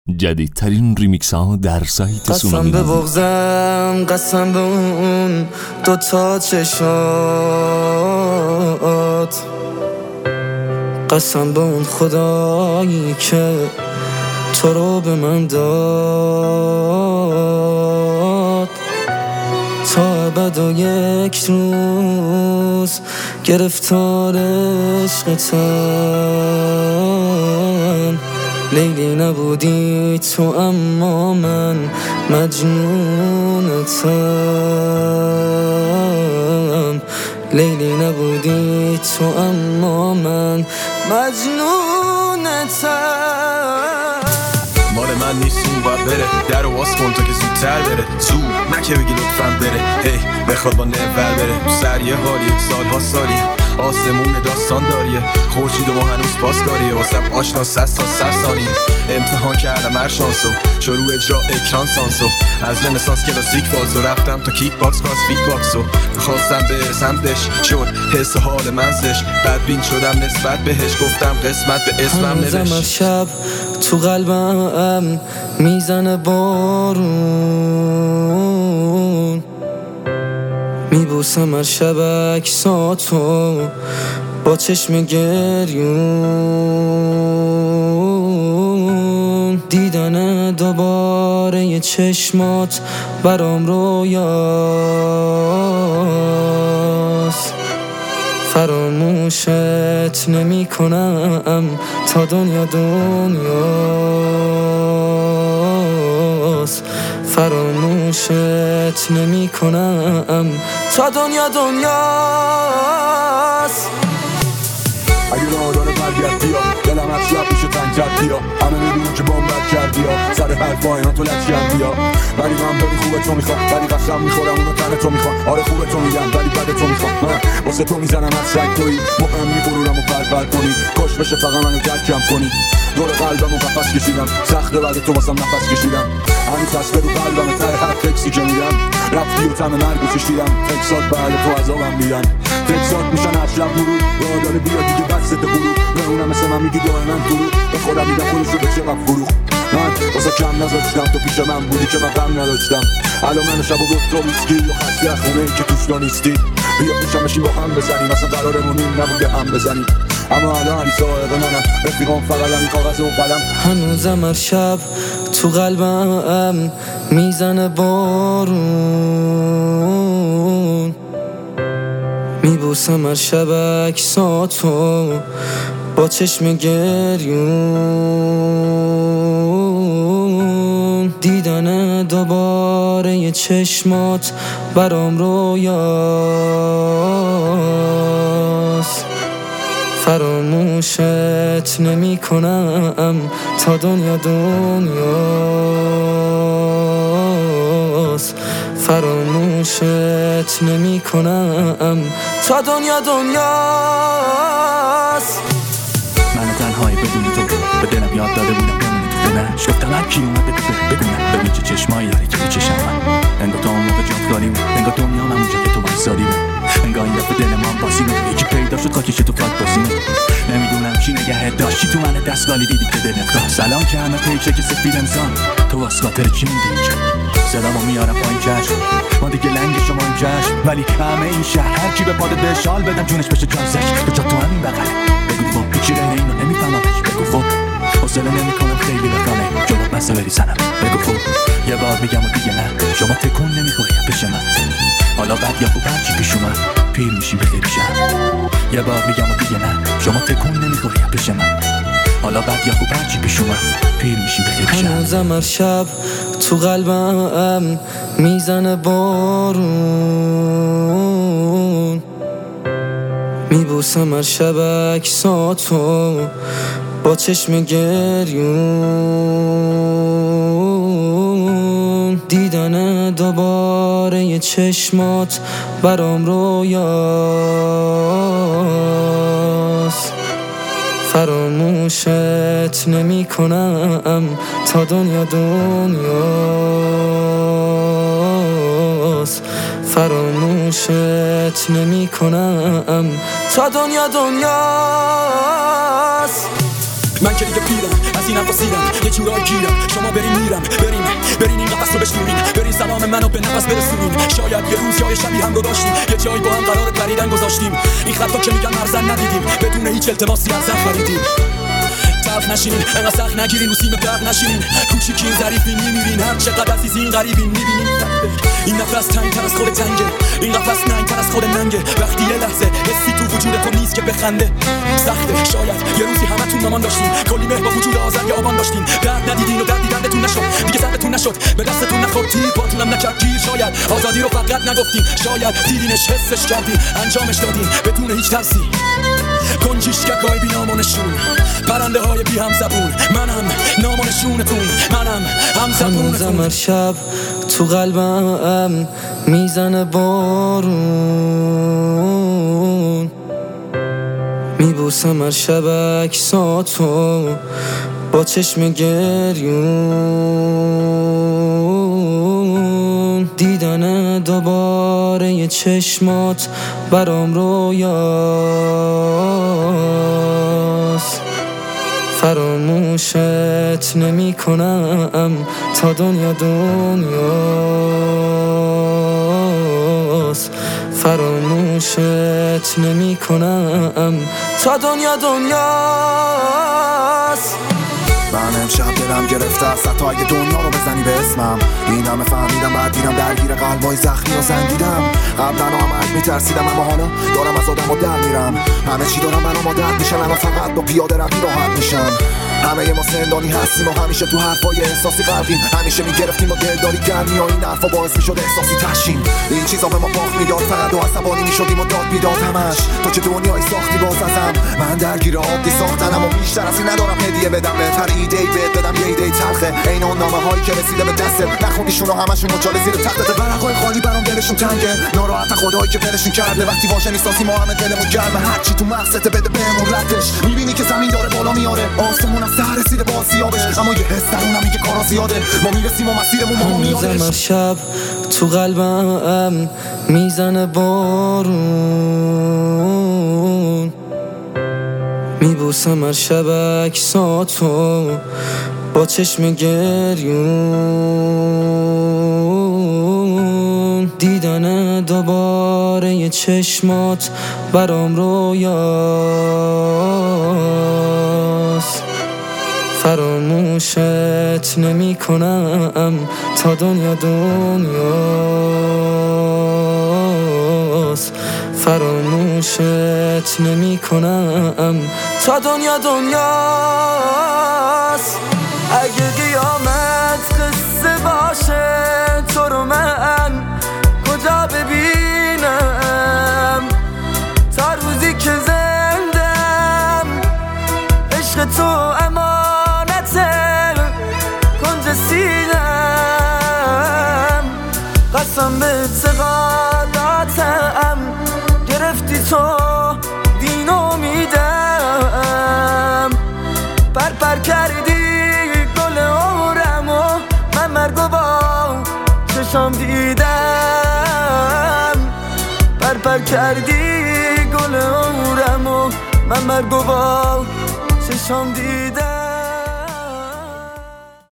جدیدترین ریمیکس ها در سایت سونامی. قسم به بغضم، قسم به اون دوتا چشات، قسم به اون خدایی که تو رو به من داد. تا ابد و یک روز گرفتار عشقتم. لیلی نبودی تو اما من مجنونتم. لیلی نبودی تو اما من مجنونتم. مال من نیست اون باید بره، در رو باز کن تا که زودتر بره. زود نکه بگی لطفاً بره، هی بخواد با نور بره. سر یه حالیه، سالها سالیه، آسمون داستان داریه. خورشید و ما هنوز پاس داریه، واسم آشنا 100 تا 100 ثانیه. امتحان کردم هر شانسو، شروع اجرا اکران سانسو. از رنسانس کلاسیک بازو رفتم تا کیک باکس کاس فیک باکسو. خواستم برسم بهش، شد حس حال منزش. بدبین شدم نسبت بهش، گفتم قسمت به اسمم نوشت. هر شب تو قلبم میزنه بارون، میبوسم هر شب عکساتو با چشم گریون. دیدن دوباره یه چشمات برام رویاست. فراموشت نمی کنم تا دنیا دنیاست. فراموشت نمی کنم تا دنیا دنیاست. اگه راه داره برگرد بیا، دلم از شب میشه تنگتر بیا. همه میدونم که بامبر کردی ها، سر حرفا اینا تو لچ بیا. ولی من داری خوبه تو میخوام، ولی قسم میخورم اونو تن تو میخوام. آره خوبه تو میگم ولی بده تو میخوام. من واسه تو میزنم از سگ تویی، مهم میغرورم و پرپر کنی. کاش بشه فقط منو درکم کنی. دور قلبم و قفس کشیدم، سخته بعد تو واسم نفس کشیدم. هنوز دست رو قلبم ته هر تکسی که میدم. رفتی و تم مرگو چشیدم، تکسات بعد تو عذابم میدن. تکسات میشن هر شب مرو، راه داره بیا دیگه بسته برو. نمونم مثل من میگی دائما درو، به خودم میدم خودشو به چقدر فروخ. من واسه کم نذاشتم تو پیش من بودی که من غم نداشتم. الان من شب و گفت تو ویسکی و خستی از خونه ای که توش تو نیستی. بیا پیشم بشین با هم بزنیم، اصلا قرارمون این نبوده هم بزنیم. اما الان علی صاحب منم، رفیقام فقط همین کاغذ و قلم. هنوزم هر شب تو قلبم میزنه بارون، میبوسم هر شب عکساتو با چشم گریون. دیدن دوباره یه چشمات برام رویاست. فراموشت نمی کنم تا دنیا دنیاست. فراموشت نمی کنم تا دنیا دنیاست. منو تنهایی بدون تو به دلم یاد داده بودم بمونی تو دلش. گفتم هر کی اومده بگونم ببین چه چشمایی داره که چشم من. انگار تو اون موقع جادگاری بود، انگار دنیا من اونجا که تو وایسادی بود. انگار این دفعه دل من باسی بود، یکی پیدا شد خاکش تو فاک باسی بود. نمیدونم چی نگهت داشتی تو من دستگالی دیدی که دلت خواه. سلام که همه پیچه که سفید امسان تو واسه خاطر چی میدی اینجا. صدامو میارم پایین چشم، ما دیگه لنگ شما این چشم. ولی همه این شهر هر کی به پادت به شال بدم جونش بشه جانسش. تو جا تو همین بغله بگو فو هیچی رهنه اینو نمیفهممش. بگو فو حوصله نمیکنم خیلی بخانه جلو بسه بری سنم. بگو فو یه بار میگم و دیگه نه، شما تکون نمیخوری پیش من. حالا بعد یا خوب هرچی پیش اومد پیر میشی به خیلی شهر. یه بار میگم و دیگه نه، شما تکون نمیخوری پیش من. حالا بعد یا خوب هرچی پیش اومد پیر میشی به خیلی شهر. هنوزم هر شب تو قلبم میزنه بارون، میبوسم هر شب عکساتو با چشم گریون. دیدن دوباره یه چشمات برام رویاست. فراموشت نمی کنم تا دنیا دنیاست. فراموشت نمی کنم تا دنیا دنیاست. من که دیگه پیرم از نفسیدم یه جورایی گیرم شما برین میرم برین این قفس رو بشنونین برین سلام منو به نفس برسونین شاید یه روز یا یه شبی هم رو داشتیم یه جایی با هم قرار پریدن گذاشتیم این خطا که میگن مرزن ندیدیم بدون هیچ التماسی از زن خریدیم طرف نشینین انقدر سخت نگیرین رو سیم برق نشینین کوچیکین ظریفین میمیرین هر چقدر عزیزین غریبین میبینین این نفس تنگ‌تر از خود تنگه این قفس ننگ‌تر از خود ننگه وقتی یه لحظه حسی تو وجود تو نیست که بخنده سخته شاید یه روزی همتون مامان داشتین کلی مهر با وجود آزادی آبان داشتین درد ندیدین و درد دیدنتون نشد دیگه سرتون نشد به دستتون نخورد تیر پاتونم نکرد گیر شاید آزادی رو فقط نگفتین شاید دیدینش حسش کردین انجامش دادین بدون هیچ ترسی کنجیشککای بی نامونشون پرنده های بی هم زبون منم نامونشونتون منم هم زبونتون هر شب تو قلبم میزنه بارون میبوسم هر شب عکساتو با چشم گریون دیدن دوباره چشمات برام رویاست فراموشت نمی کنم تا دنیا دنیاست فراموشت نمی کنم تا دنیا دنیاست من امشب دلم گرفته است حتی اگه دنیا رو بزنی به اسمم این همه فهمیدم بعد دیدم درگیر قلبای زخمی و زنگیدم قبلا هم میترسیدم اما حالا دارم از آدم و در میرم همه چی دارم برام عادت میشن اما فقط با پیاده روی راحت میشم همه ما زندانی هستیم و همیشه تو حرفای احساسی غرقیم همیشه میگرفتیم و دلداری گرمی و این حرفا باعث میشد احساسی تشیم این چیزا به ما باخت میداد فقط و عصبانی میشدیم و داد بیداد همش تو چه دنیایی ساختی باز ازم من درگیر عادی ساختنم و بیشتر از این ندارم هدیه بدم بهتر ایده‌ای بهت بدم یه ایده تلخه عین اون نامه‌هایی که رسیده به دستت نخوندیشون و همشون مچاله زیر تختت ورقای خالی برام دلشون تنگه ناراحت خدایی که دلشون کرده وقتی واژه نیستاسی ما همه دلمون گرمه هر چی تو مغزت بده بهمون ردش میبینی که زمین داره بالا میاره آسمون از سر رسیده با سیابش اما یه حس درونم میگه کارا زیاده ما میرسیم و مسیرمون ما میادش هر شب تو قلبم میزنه بارون میبوسم هر شب عکساتو با چشم گریون دیدن دوباره چشمات برام رویاست فراموشت نمی کنم تا دنیا دنیاست فراموشت نمی کنم تا دنیا دنیاست اگه قیامت قصه باشه تو رو من کجا ببینم تا روزی که زندم عشق تو امانته کنج سینم قسم به اعتقاداتم گرفتی تو دین امیدم پر کردی گل عمرم و من مرگو با چشام دیدم پر کردی گل عمرم و من مرگو با چشام دیدم